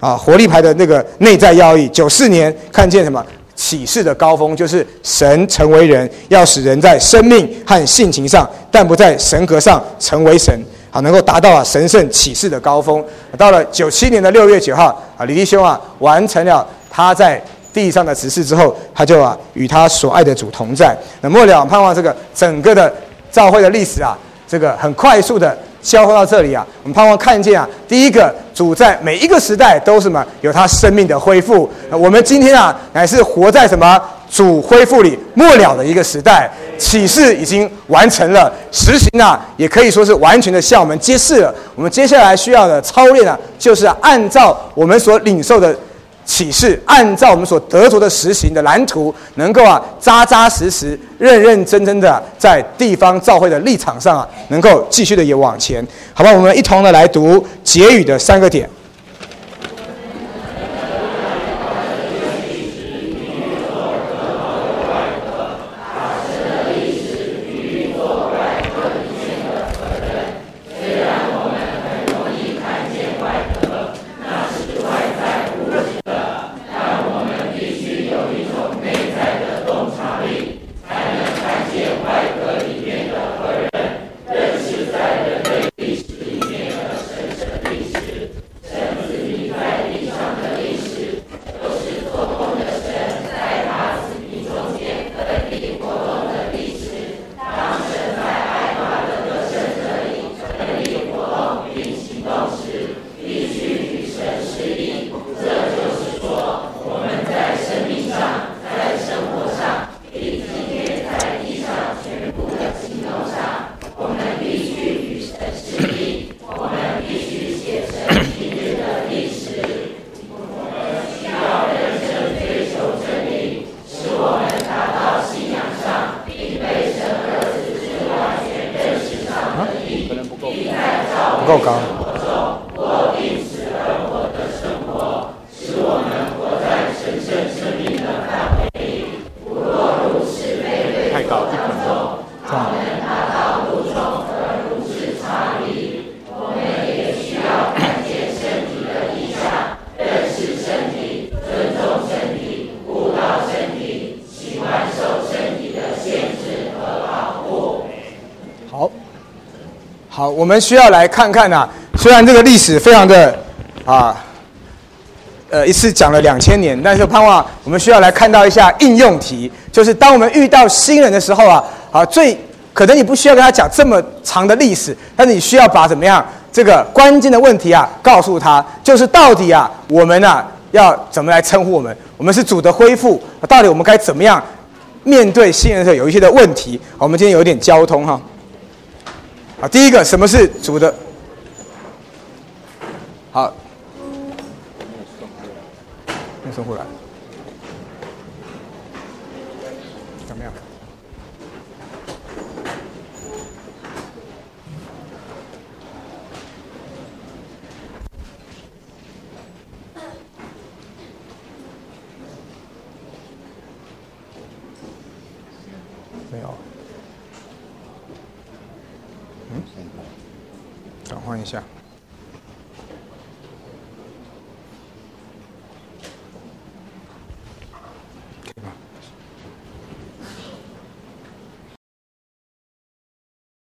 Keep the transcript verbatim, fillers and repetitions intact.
啊，活力牌的那个内在要义。九四年看见什么？启示的高峰，就是神成为人，要使人在生命和性情上，但不在神格上成为神，好，能够达到啊神圣启示的高峰。到了九七年的六月九号啊，李弟兄啊完成了他在地上的职事之后，他就啊与他所爱的主同在。那末了，盼望这个整个的教会的历史啊，这个很快速的交汇到这里啊，我们盼望看见啊，第一个主在每一个时代都是什么？有他生命的恢复。我们今天啊，乃是活在什么主恢复里末了的一个时代。启示已经完成了，实行啊，也可以说是完全的向我们揭示了。我们接下来需要的操练啊，就是按照我们所领受的启示，按照我们所得着的实行的蓝图，能够啊扎扎实实、认认真真的在地方教会的立场上啊，能够继续的也往前，好吧？我们一同的来读结语的三个点。不够高。太高，一分钟。这样。好。好，我们需要来看看啊，虽然这个历史非常的啊，呃，一次讲了两千年，但是盼望我们需要来看到一下应用题，就是当我们遇到新人的时候啊，啊，最可能你不需要跟他讲这么长的历史，但是你需要把怎么样这个关键的问题啊告诉他，就是到底啊我们啊要怎么来称呼我们？我们是主的恢复，到底我们该怎么样面对新人的时候有一些的问题？好，我们今天有一点交通哈。好，第一个，什么是主的？好，没有送过来，怎么样？没有。嗯，转换一下。